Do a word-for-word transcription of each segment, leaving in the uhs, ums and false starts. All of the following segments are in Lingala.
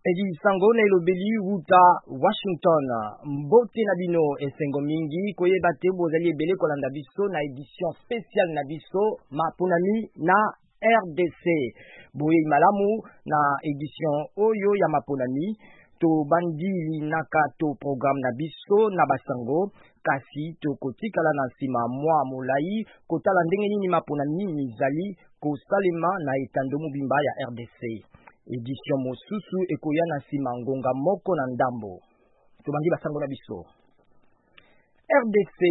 Edi sango na ilobeli wuta Washington mbote na bino esengo mingi koyeba te bozali ebele kolanda biso na édition spéciale na biso mapunami na R D C boye malamu na édition oyo ya mapunami to bandili naka to programme na biso na basango kasi to kotikala na sima mwa molai kotala ndenge nini mapunami mizali kosalema na etando mobimba ya R D C. Édition mosusu ekoya na sima ngonga moko na ndambo tobandi basango na biso R D C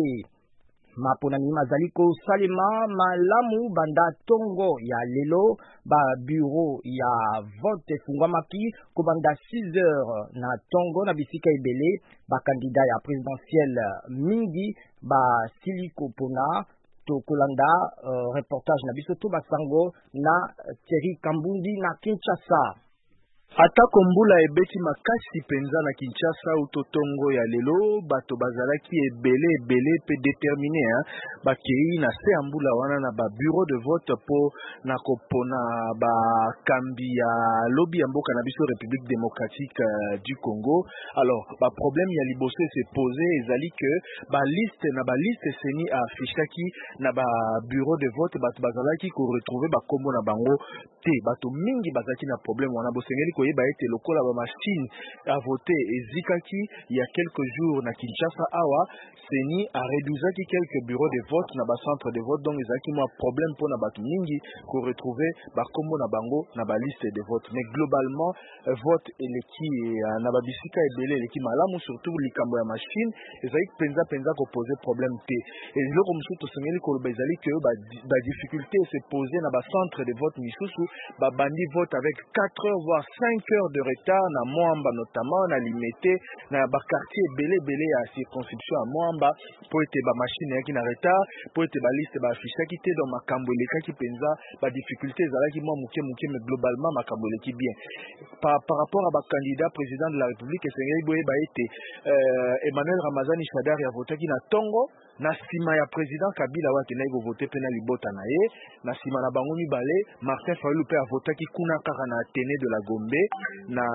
maponami mazali kosalema malamu banda tongo ya lelo ba bureau ya vote fungwamaki ko banda six heures na tongo na bisika ebele ba candidat ya présidentielle mingi ba siliko pona to kolanda uh, reportage na biso to basango na Thierry Kambundi na Kinshasa. Atako mbula ebeti makasi penza na Kinshasa utotongo ya lelo bato bazalaki ebele ebele pe déterminé hein bakei na se mbula wana na ba bureau de vote po na kopona ba kambi ya lobby ya mboka na biso République démocratique uh, du Congo. Alors ba problème ya liboso se posé ezali que ba liste na ba liste seni affichaki na ba bureau de vote bato bazalaki ko retrouver ba kombo na bango te bato mingi bazalaki na problème wana bosengeli ko yeba ete lokola ba machine à voter ezikaki il y a quelques jours na Kinshasa awa seni a réduisaki quelques bureaux de vote na ba centre de vote donc ezaki mo problème pour na bato mingi ko retrouver ba kombo na bango na ba liste de vote mais globalement euh, vote eleki euh, na ba bisika ebele eleki malamu surtout likambo ya machine ezali penza penza ko poser problème te et loko mususu to sengeli ko bezali que ba, ba difficulté se poser na ba centre de vote misusu ba bandi vote avec quatre heures voire cinq heures de retard na Moamba notamment na limité na ba quartier belé belé à circonscription à Moamba pour être ba machine yaki na retard pour être ba liste ba affiche qui était dans makambo leka ki penza ba difficulté zalaki mo muke muke mais globalement makambo leki bien par, par rapport à ba candidat président de la République esengeli boye ba été euh, Emmanuel Ramazani Shadari a voté ki na Tongo na sima ya président Kabila wate na go voter pena libota na ye na sima na bango mibale Martin Fayulu pe a voté ki kuna kaka na Athénée de la Gombe na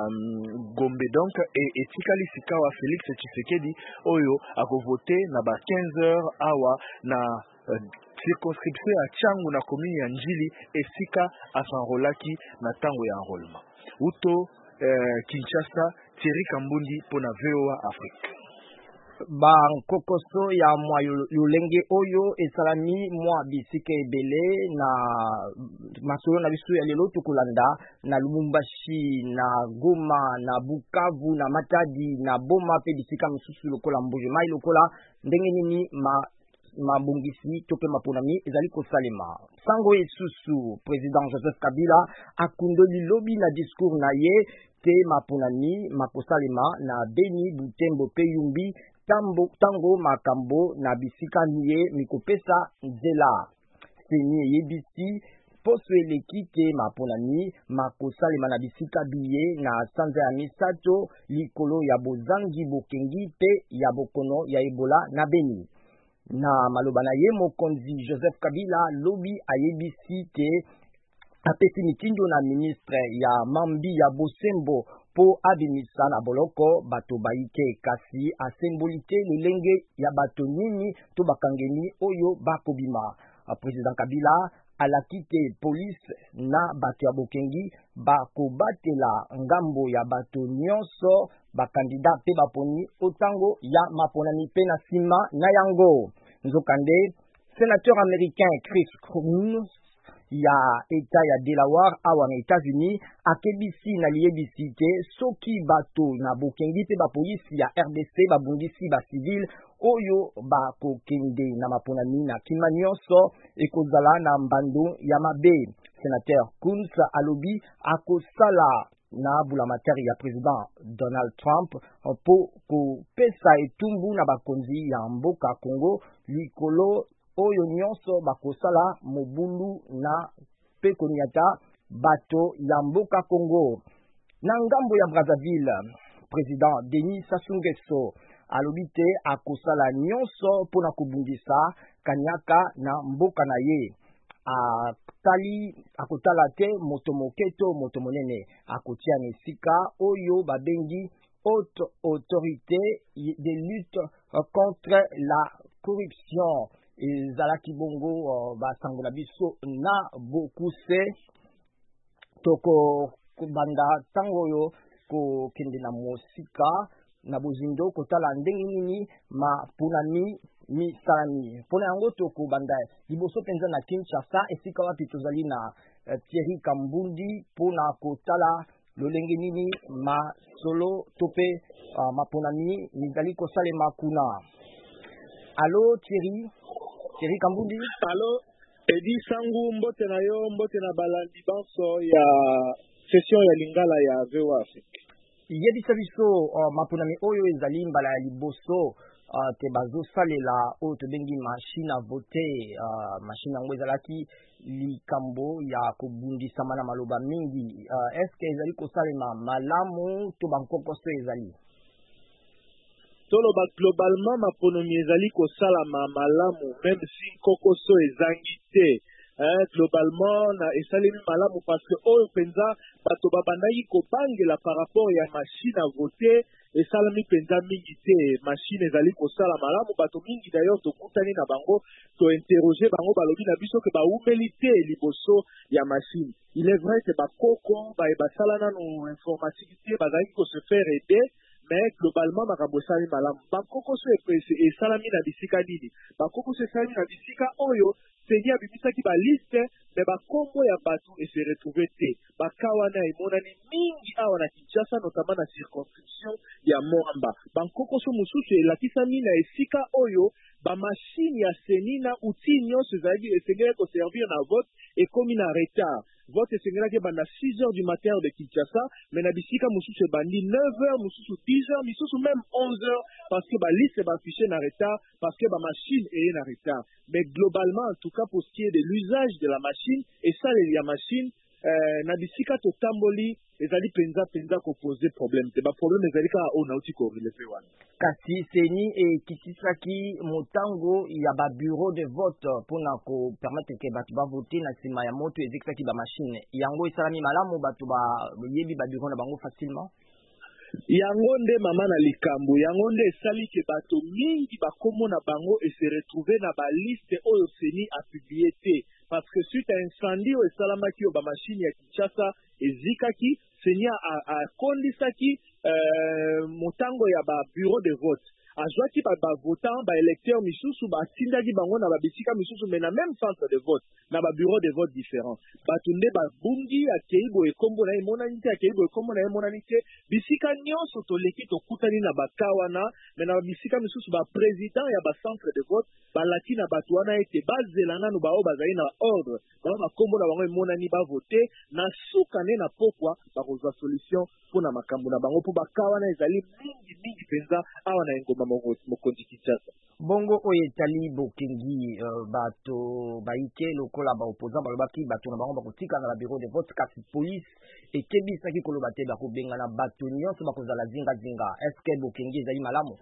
um, Gombe donc et etikali sikawa Félix Tshisekedi oyo a voté na ba quinze heures awa na uh, circonscription ya Tchangu na commune ya Njili esika asanrolaki na tango ya enrôlement uto uh, Kinshasa Thierry Kambundi pona V O A Afrique. Ba kokoso ya mwa yulenge oyo esalami mwa bisika ebele na masolo na biso ya lelo tukulanda na Lubumbashi na Goma na Bukavu na Matadi na Boma pe bisika misusu lokola Mbuje mai lokola ndenge nini ma mabungisi tope mapunami ezali kosalema sango esusu président Joseph Kabila akundoli lobi na discours na ye te mapunami makosalema na Beni Butembo pe Yumbi Tambo, tango makambo na bisika niye mikopesa nzela seni yebisi poso eleki te maponani makosalema na bisika biye na sanza ya misato likolo ya bozangi bokengi pe ya bokono ya Ebola na Beni na maloba na ye mokonzi Joseph Kabila lobi ayebisi te apesi mitindo na ministre ya Mambi ya Bosembo po abimisa na boloko bato baike kasi asembolite lelenge ya bato nini to bakangeni oyo bakobima. Président Kabila alakite police na bato ya bokengi bakobatela ngambo ya bato nyonso bakandida pe baponi otango ya maponani pe na sima na yango nzokande sénateur américain Chris Coons ya eta ya Delaware awa na États-Unis akebisi na liebisi te soki bato na bokengi pe ba polisi ya R D C babundisi ba civil oyo ba kokende na maponami na kimanyonso ekozala na mbando ya mabe. Sénateur Coons alobi akosala na bulamatari ya président Donald Trump po kopesa etumbu na bakonzi ya mboka Congo likolo oyo nyonso bakosala mobulu na pe koniata bato ya mboka Congo. Na ngambo ya Brazzaville, président Denis Sassou Nguesso alobi te akosala nyonso pona kobundisa kanyaka na mboka na ye. atali akotala te moto moke to moto monene akotia na esika oyo babengi haute autorité de lutte contre la corruption. Ezalaki bongo uh, basangola biso na bokuse toko banda tango yo ko kende na mosika na bozindo kotala ndenge nini mapunami misalami pona yango toko banda liboso penza na Kinshasa esika wapi tozali na uh, Thierry Kambundi pona kotala lolenge nini masolo tope uh, mapunami mizali kosalema kuna. Allo Thierry Thierry Kambundi. Allo Edi Sangu mbote na yo mbote na balandi banso ya session ya lingala ya V O A Afrique. Yebisa biso uh, mapunami oyo ezali mbala ya liboso uh, te bazo salela oyo tobengi machine à voter uh, machine yango ezalaki likambo ya kobundisama na maloba mingi uh, est-ce que ezali kosalema malamu to bankokoso ezali? Toloba globalement maponomi ezali kosalama malamu même si kokoso ezangi te hein, globalement na esalemi malamu parce que oyo penza bato babandaki kobangela par rapport ya machine à voter esalami penza mingi te machine ezali kosala malamu bato mingi d'ailleurs tokutani na bango to interroger bango balobi na biso ke baumeli te liboso ya machine. Il est vrai que bakoko ba basala nanu informatique te bazali ko se faire aider mais globalement makambo esali malamu bakoko so esalami na bisika nini bakoko so esalami na bisika oyo seni abimisaki baliste me bakombo ya bato ese retrouve te bakawana emonani mingi awa na Kinshasa notamment na circonscription ya Moamba bakoko so mosusu elakisami na esika oyo bamashine ya seni na outil nyonso ezali esengeli koservir na vote ekomi na retard. Vote esengelaki banda six heures du matin de Kinshasa, mais na bisika mosusu bandi neuf heures, mosusu dix heures, mosusu même onze heures, parce que ba liste ba affiché na retard, parce que ba machine est na retard. Mais globalement, en tout cas pour ce qui est de l'usage de la machine, et ça les la machine, euh, na bisika to tamboli, ezali penza penza ko poser problème. C'est ba problème ezali ka o na uti ko relever wana. Kasi seni e kisisaki motango ya ba bureau de vote pona ko permettre que batu ba voter na sima ya moto ezekisaki ba machine yango esalami malamu batu ba yebi ba bureau na bango facilement. Yango nde mama na likambo yango nde esali ke bato mingi bakomo na bango et se retrouver na ba liste oyo seni a publié te parce que suite à incendie oyo esalamaki yo ba machine ya Kinshasa ezikaki seni a, a kondisaki euh, motango ya ba bureau de vote azwaki ba ba votant ba électeur misusu ba tindaki bango na ba bisika misusu mais na même centre de vote na ba bureau de vote différents batunde ba bungi akeibo ekombo na emonani te akeibo ekombo na emonani te bisika nyonso toleki tokutani na bakawana mais na bisika misusu ba président ya ba centre de vote balaki na bato wana ete bazelanga no bao bazali na ordre bao bakombo na bango emonani ba voter na suka ne na pokwa ba kozwa solution pona makambo na bango po bakawana ezali mingi mingi penza awa na engoma mokonzi Kinshasa. Bongo oyo etali bokengi uh, bato baike lokola ba opposant balobaki bato na bango bakotika na la bureau de vote kasi police ekebisaki koloba te bakobenga na bato nyonso bakozala zinga zinga. Est-ce que bokengi ezali malamu?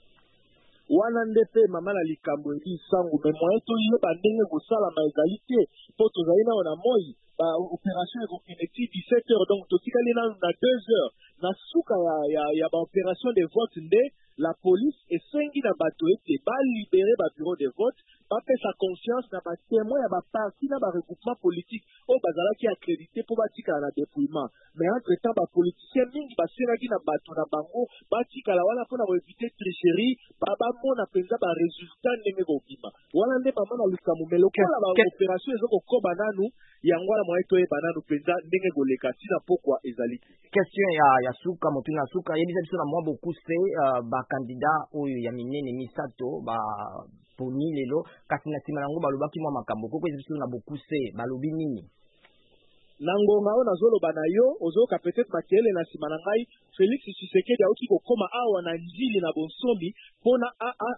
Wana nde pe mama na likambo edi sangu me moyen toyeba ndenge kosalama ezali te po tozali nao na moi ba opération ekokende ti dix-sept heures donc totikali nano na deux heures na suka ya, ya, ya ba opération de vote nde la police esengi na bato ete balibere ba bureau de vote bapesa confiance na batémoin ya baparti na baregroupement politique oyo bazalaki accrédité mpo batikala na dépouillement mais entre temps bapoliticien mingi basenaki na bato na bango batikala wana mpo na koevite tricherie babamona mpenza baresultat ndenge kobima wana nde mama na likambo me lokola baopération ezokokoba nanu yango wana moye toyeba nanu mpenza ndenge koleka ntina pokwa ezali question ya ya suka motuna ya suka yebisa biso na mwa bokuse uh, bakandida oyo ya minene misato ba poni lelo kasi na nsima nango balobaki mwa makambo koko eza biso na bokuse balobi nini na ngonga oyo nazoloba na yo ozoyoka peut-être makele na nsima na ngai Félix Tshisekedi auki kokoma awa na njili na bonsombi mpona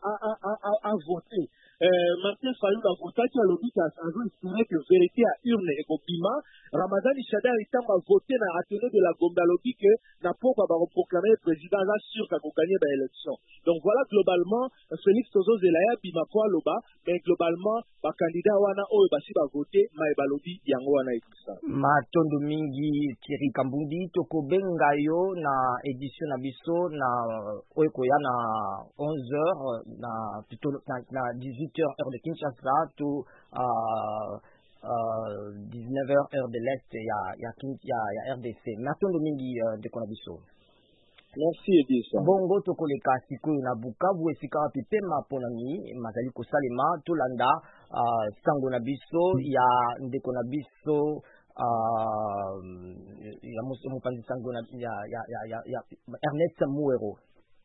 avote Martin Fayulu avotaki alobi ke azo espere ke vérité ya urne ekobima Ramazani Shadari ntango avote na atene de la Gombe alobi ke na pokwa bakoproklame président aza sûr kakoganye baélection Donc voilà globalement Félix Tozo Zelaya Bimapo Loba, mais globalement ba candidat wana oyo basi ba voter mai balobi yango wana ekisa. Matondo mingi Thierry Kambundi tokobenga yo na édition na biso na oyekoya na onze heures na plutôt na, na dix-huit heures heure de Kinshasa to uh, uh, dix-neuf heures heure de l'Est ya ya ya, ya R D C. Matondo mingi uh, de konabiso. Merci Edison. Bongo tokoleka sikoyo na Bukavu esika pipema ponami mazali kosalema tolanda uh, sango na biso ya ndeko na biso uh, ya mopanzi sango na ya ya ya, ya Ernest Muero.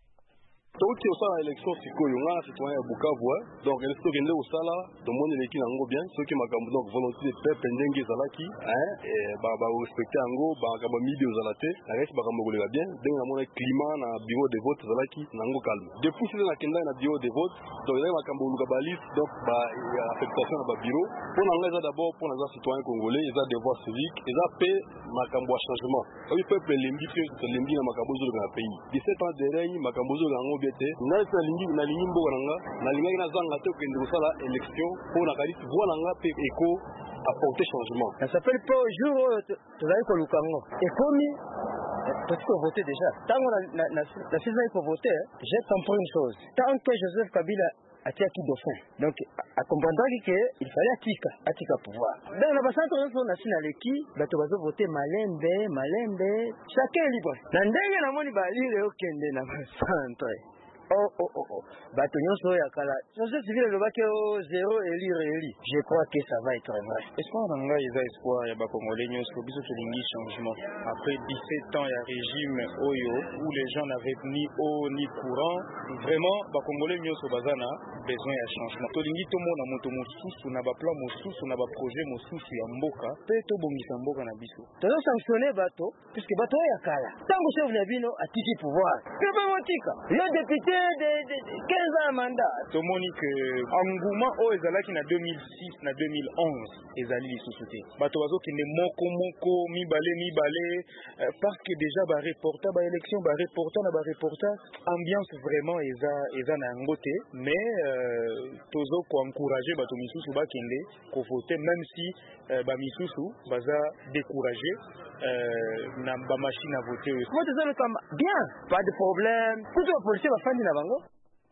Tauti osala élection sikoyo nga citoyen ya Bukavu hein. Donc élection kende osala tomoni leki nango bien ceux qui makambo donc volonté de peuple ndenge ezalaki hein et ba ba respecter yango ba makambo midi ozalate na reste makambo kolela bien ndenge na mona climat na bureau de vote ezalaki nango calme depuis cela na kenda na bureau de vote donc il y a makambo luka ba liste donc ba affectation na ba bureau pour nga eza d'abord pour les citoyens congolais eza devoir civique eza pe makambo changement oui peuple lembi pe lembi na makambo zo na pays dix-sept ans de règne makambo zo nango biete na na lingi na lingi mboka nanga na lingi na zanga te kende kosala élection pour na kalisi voix nanga pe écho apporter changement. Ça s'appelle pas au jour tu vas ko lukango et comme parce qu'on votait déjà tant on a la saison pour voter j'ai compris une chose tant que Joseph Kabila atia qui dauphin donc à comprendre que il fallait atika atika pouvoir dans la base de national qui bato bazo voter malembe malembe chacun libre na ndenge na moni ba lire okende na centre. Oh oh oh oh. Bato nyonso ya kala. Société civile le bac zéro élire éli. Je crois que ça va être vrai. Espoir nanga eza espoir ya ba congolais nyonso biso tolingi changement. Après dix-sept ans ya régime oyo où les gens n'avaient ni eau ni courant, vraiment ba congolais nyonso bazana besoin ya changement. Tolingi tomona moto mosusu na ba plan mosusu na ba projet mosusu ya mboka pe to bongisa mboka na biso. Tozo sanctionner bato puisque bato ya kala. Tango chef na bino atiki pouvoir. Que ba motika. Le député de, de, de quinze ans mandat. Tomoni que engouement o ezalaki na deux mille six na deux mille onze ezali lisusu te. Bato bazo kende moko moko mibale mibale euh, parce que déjà ba reporter ba élection ba reporter na ba reporter ambiance vraiment eza eza na ngote mais euh, tozo ko encourager bato misusu ba kende ko voter même si euh, ba misusu baza décourager euh, na ba machine à voter. Moi tu sais comme bien, pas de problème. Tout le policier va faire na bango.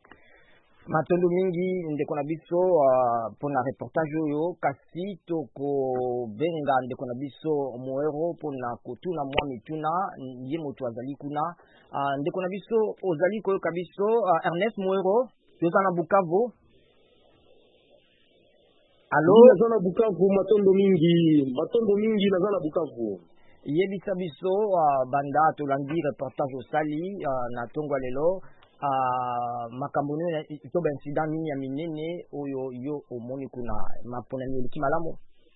Matondo mingi ndeko na biso uh, pona reportage oyo kasi toko benga ndeko na biso Muero pona kotuna mwa mituna ye moto azali kuna uh, ndeko na biso ozali koyo kabiso uh, Ernest Muero yoza na Bukavu. Allo naza na Bukavu matondo mingi matondo mingi naza na Bukavu yebisa biso uh, banda tolandi reportage osali uh, na tongwa lelo uh, makambo nini ito ba incident nini ya minene oyo yo omoni kuna mapona miliki malamu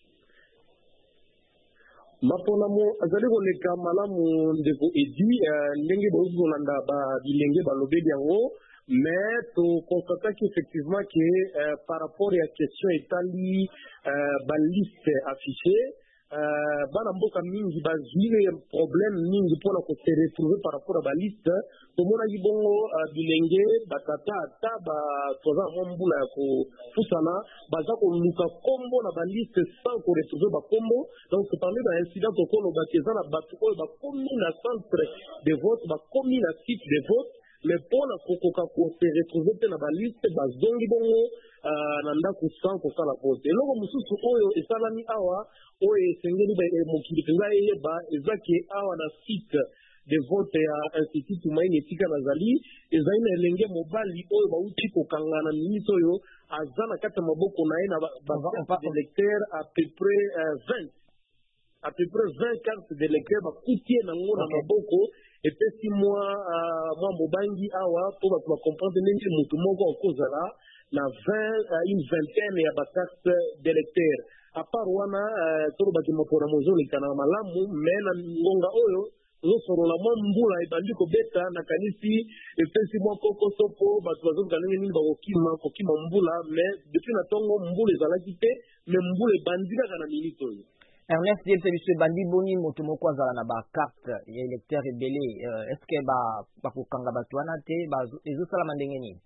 mapona mo azali koleka malamu ndeko edi uh, ndenge bozolanda ba bilenge balobeli yango mais to constataki effectivement que uh, par rapport à question etali uh, ba liste affichée Uh, bana mboka mingi bazwile problème mingi pona ko se retrouver par rapport à ba liste tomona libongo uh, bilenge batata ata ba toza mbula ya ko fusana baza ko luka kombo na ba liste sans ko retrouver ba kombo donc parmi ba incident ko lo bateza na batu ko ba komi na centre de vote ba komi na site de vote mais pona ko ko ko se retrouver pe na ba liste bazongi bongo uh, na ndako sans ko sala vote eloko mususu oyo esalami awa oyo esengeli ba mokili penza eyeba ezaki awa na site de vote ya institut Tumaini etika nazali ezali na elenge mobali oyo bauti kokangana minute oyo aza na kati ya maboko na ye na ba électeur à peu près vingt à peu près vingt cartes d'électeur bakutie nango na maboko epesi mwa mwa mobangi awa po bato bacomprendre ndenge motu moko akozala na vingt une vingtaine ya bacarte d'électeur à part wana toro baki mapona mozoleka na malamu mais na ngonga oyo zosolola mwa mbula ebandi kobeta na kanisi epesi mwa kokoso po bato bazoka ndenge nini bakokima kokima mbula mais depuis na ntongo mbula ezalaki te mais mbula ebandi kaka na minute oyo Ernest yebisa biso bandi boni moto moko azala na ba carte ya électeur ebele uh, est-ce que ba bakokanga bato wana te ezosalama ndenge nini?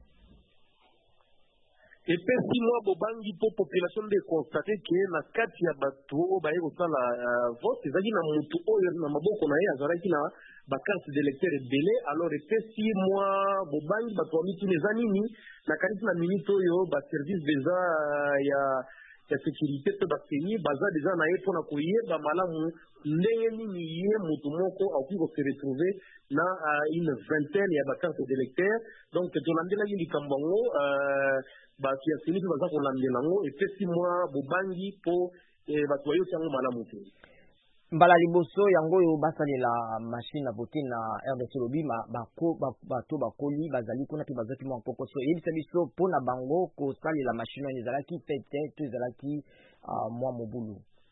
epesi mwa bobangi mpo population nde constate ke na kati ya bato oyo baye kosala vote ezalaki na motu oyo na maboko na ye azalaki na bakarte d'électeur ebele. Alors epesi mwa bobangi bato bamituna eza nini na kanisi na minute oyo baservice deja ya ya sécurité pe baseni baza deja na ye mpona koyeba malamu ndenge nini ye motu moko akoki kose retrouver na uh, une vingtaine ya bakarte d'électeur. Donc tolandelaki likambo yango uh, bato ya seni mpe baza kolandela yango epesi mwa bobangi mpo eh, bato bayoki yango malamu te. Mbala liboso yango oyo basalela machine na vote na R D C lobima bako bato bakoli bazali kuna pe bazaki mwa kokoso yebisa biso mpona bango kosalela machine oyo ezalaki pete to ezalaki uh, mwa mobulu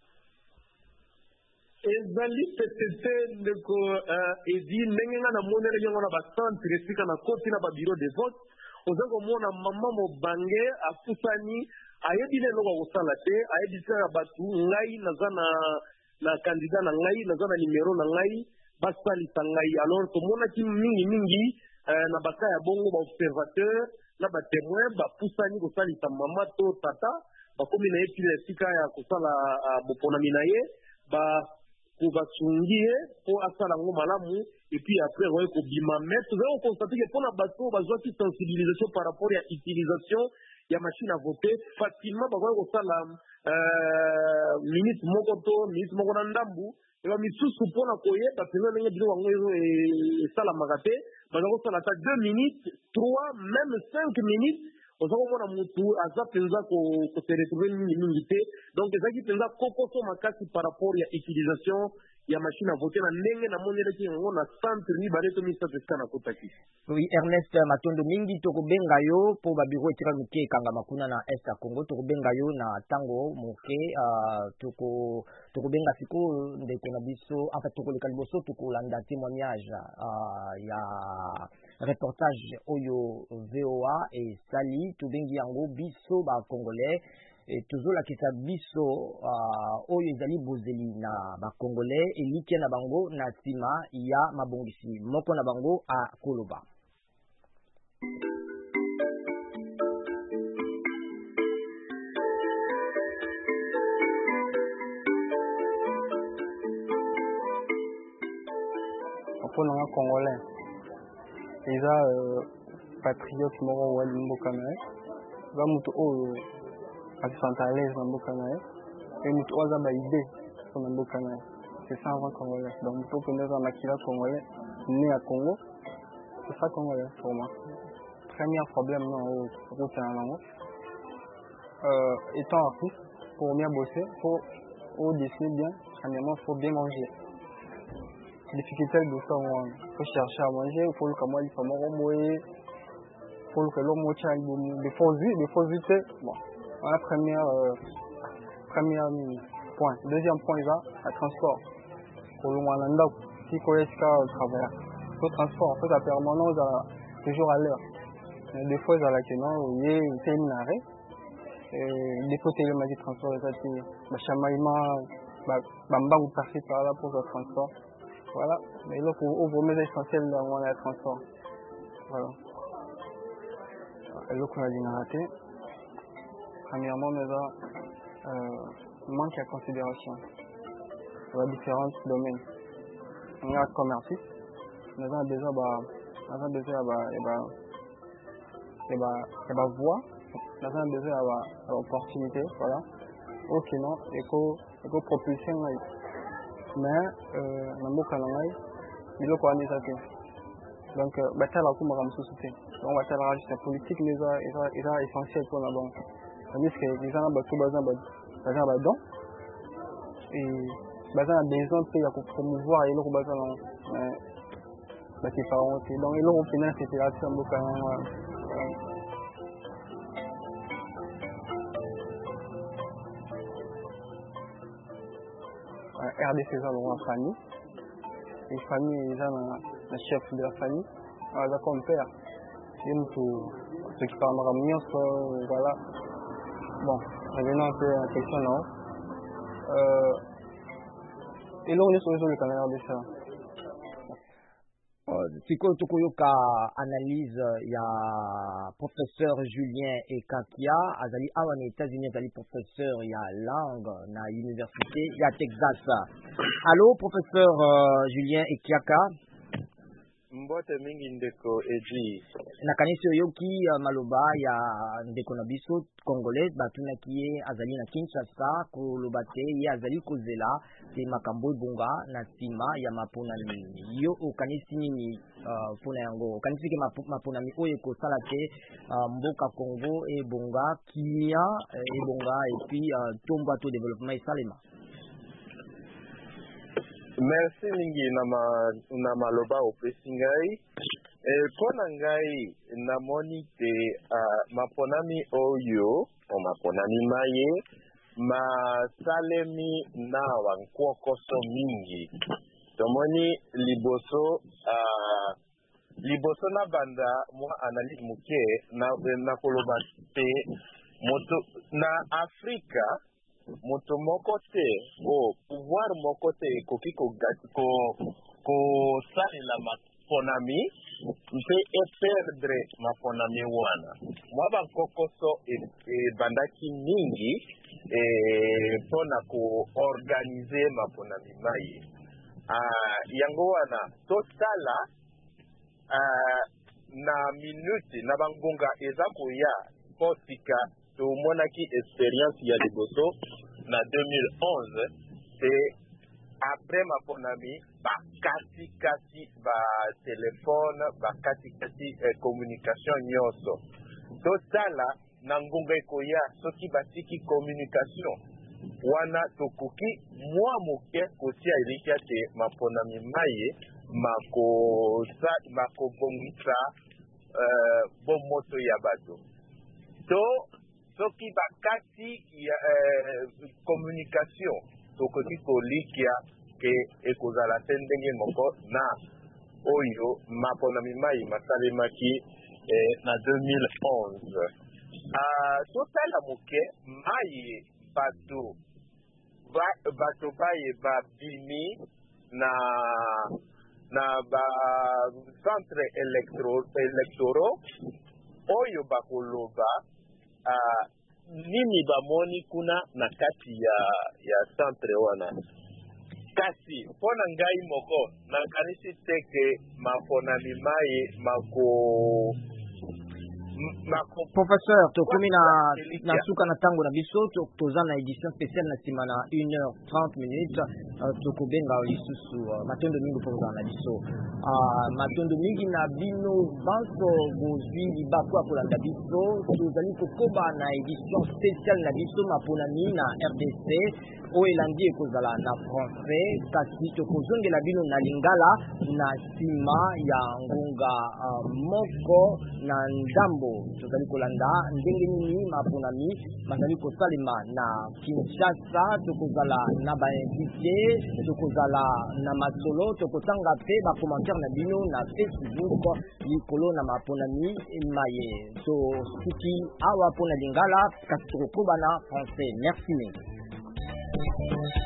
ezali petete ndeko uh, edi ndenge nga na monele yango na bacentre esika na koti na babiro de vote oza komona mama mobange afusani ayebi lelo bakosala te ayebisaka bato ngai naza na na candidat na ngai naza na numero na ngai basalisa ngai. Alors tomonaki mingi mingi uh, na baka ya bongo baobservateur na batémoin bapusani kosalisa mama to tata bakomi na ye pila esika ya kosala uh, boponami na ye ba kobasungi ye mpo asala yango malamu epuis après oye kobima. Mais tozali kokonstate ke mpona bato bazwaki sensibilisation par rapport ya utilisation ya machine à voter facilement bakoki kosala uh, minute moko to minute moko na ndambu eba misusu mpona koyeba mpenza ndenge biloko yango esalamaka te baza kosala ata deux minutes trois même cinq minutes oza komona motu aza mpenza kose retrouver mingi mingi te. Donc ezalaki mpenza kokoso makasi par rapport ya utilisation ya machine à voter na ndenge na monelaki yango na centre mibale to misato esika na kotaki. Oui, Ernest matondo mingi tokobenga yo po babiro etira mike ekangama kuna na est ya Congo tokobenga yo na tango moke uh, toko tokobenga siko ndeko na biso enfin tokoleka liboso tokolanda témoignage uh, ya reportage oyo V O A et Sali tobengi yango biso ba Congolais et tozolakisa biso uh, oyo ezali bozeli na ba Congolais elike na bango na nsima ya mabongisi moko na bango a koloba. mpona nga congolais eza euh, patriote moko wali mboka na ye eza moto oyo akisanta à l'aise na mboka na ye e moto oyo aza baide mpona mboka na ye c'est ça avant congolais. Donc moto mpenda aza makila congolais né à Congo c'est ça congolais pour moi. Premier problème non oyo okokutana nango euh, étant artiste pour bien bosser faut au dessiner bien premièrement faut bien manger. Difficulté de ça, il faut chercher à manger, il faut que moi il faut m'envoyer, il faut que l'homme tient des fausses vues, des fausses vues. Bon, voilà première euh, première point. Deuxième point là, le transport. Pour le moment, si quoi est-ce qu'il travaille, le transport, en fait, la permanence toujours à l'heure. Des fois, à la non, il y a une arrêt. Des fois, il y a des transports, il y a des chamaillements, bamba ou passer par là pour le transport. Voilà, mais là, pour vous mettre essentiel dans le transport. Voilà. Et là, qu'on a dit raté. Premièrement, mais là, euh, manque de considération sur les différents domaines. On a commerçiste, nous avons déjà, bah, nous avons déjà, bah, et bah, et bah, et bah, voix, nous avons déjà, bah, opportunité, voilà. Ok, non, éco, éco propulsion, là. Mais na mboka na ngai biloko wana eza te donc batala kumaka mosusu te donc batala juste politique eza eza essentiel mpona bango tandis que eza na bato baza baza na badon et baza na besoin mpe ya kopromouvoir eloko baza nango mais baseparango te donc eloko mpena sepelati ya mboka yango R D C eza longo na famille et famille eza na chef de la famille aza comme père ye moto s'occupaka makambo nyonso voilà. Bon revenons un peu à la question nao euh, eloko nyonso oyo ezoleka na R D C. Sikoyo tokoyoka analyse ya professeur Julien Ekakia azali awa na États-Unis, azali professeur ya langue na université ya Texas. Allô professeur uh, Julien Ekiaka. Mbote mingi ndeko eji nakanisi oyoki uh, maloba ya ndeko na biso congolais batunaki ye azali na Kinshasa koloba te ye azali kozela te makambo ebonga na nsima ya maponami. Yo okanisi nini uh, mpona yango? Okanisi ke maponami oyo ekosala te uh, mboka Congo ebonga, kimia uh, ebonga epi uh, tomba to développement esalema? Merci mingi na ma na maloba opesi ngai. Eh pona ngai na moni te uh, maponami oyo o maponami maye ma salemi na wankokoso mingi. Tomoni liboso uh, liboso na banda mo analyse muke na na koloba te moto na Afrika moto moko te o pouvoir moko te koki ko ko ko salela maponami mpe e perdre maponami wana mwa bankokoso e, e bandaki mingi e pona ko organiser maponami mai ah yango wana totala ah na minute na bangonga eza koya posika tomonaki expérience ya liboso na deux mille onze c'est après maponami bakati kati ba téléphone bakati kati eh, communication nyonso totala na ngonga ekoya soki batiki communication wana tokoki mwa moke kotia elikia te maponami maye mako sa mako bongisa uh, bomoto ya bato to soki bakati ya eh, communication tokoki kolikia ke ekozala te ndenge moko na oyo maponami mai masalemaki eh, na deux mille onze. Uh, totala moke mai bato ba, bato baye babimi na na ba centre électro électoro oyo bakoloba uh, nini bamoni kuna na kati ya ya centre wana kasi pona ngai moko na kanisi teke maponami mai mako mako professeur tokomi na na suka na tango na biso toza na édition spéciale na sima na une heure trente minutes uh, tokobenga lisusu uh, matondo mingi mpoza na biso uh, matondo mingi na bino banso bozwi libaku ya kolanda biso tozali kokoba na édition spéciale na biso maponami na R D C oyo elandi ekozala na français kasi tokozongela bino na lingala na nsima ya ngonga uh, moko na ndambo tozali kolanda ndenge nini maponami bazali kosalema na Kinshasa. Tokozala na bainvité, tokozala na masolo, tokotanga pe bakommentaire na bino na Facebook likolo na maponami maye so suki awa pona lingala kasi tokokoba na français. Merci.